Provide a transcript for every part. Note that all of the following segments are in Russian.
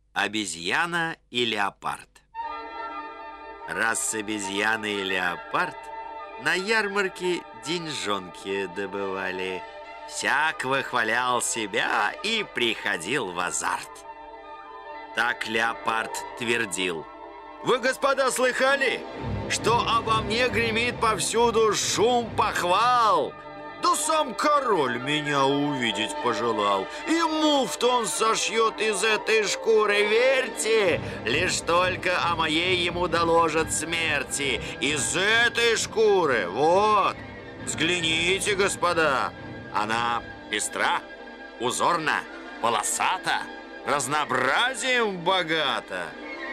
Обезьяна и леопард. Раз обезьяна и леопард на ярмарке деньжонки добывали. Всяк выхвалял себя и приходил в азарт. Так леопард твердил: «Вы, господа, слыхали, что обо мне гремит повсюду шум похвал? Да сам король меня увидеть пожелал, и муфт он сошьет из этой шкуры, верьте, лишь только о моей ему доложат смерти. Из этой шкуры, вот, взгляните, господа, она пестра, узорна, полосата, разнообразием богата».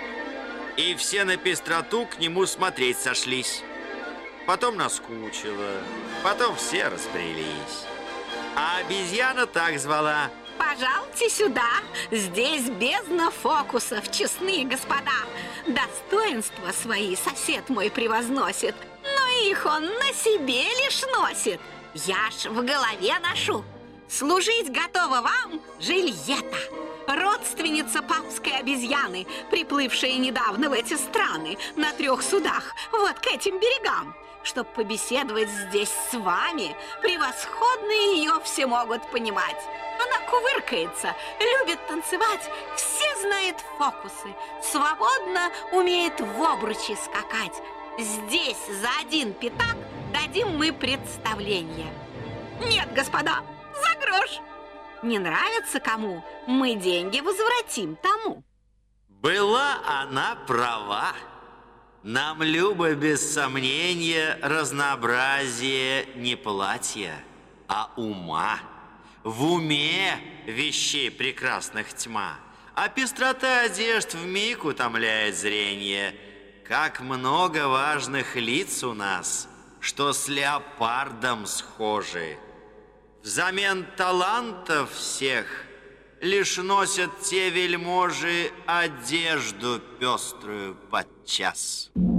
И все на пестроту к нему смотреть сошлись. Потом наскучило, потом все разбрелись. А обезьяна так звала: «Пожалуйте сюда, здесь бездна фокусов, честные господа. Достоинства свои сосед мой превозносит, но их он на себе лишь носит. Я ж в голове ношу. Служить готова вам Жильетта, родственница папской обезьяны, приплывшая недавно в эти страны на 3 судах, вот к этим берегам. Чтоб побеседовать здесь с вами, превосходно ее все могут понимать. Она кувыркается, любит танцевать, все знает фокусы, свободно умеет в обручи скакать. Здесь за 1 пятак дадим мы представление. Нет, господа, за грош. Не нравится кому, мы деньги возвратим тому». Была она права. Нам любо, без сомнения, разнообразие не платья, а ума. В уме вещей прекрасных тьма, а пестрота одежд вмиг утомляет зрение. Как много важных лиц у нас, что с леопардом схожи. Взамен талантов всех лишь носят те вельможи одежду пеструю подчас.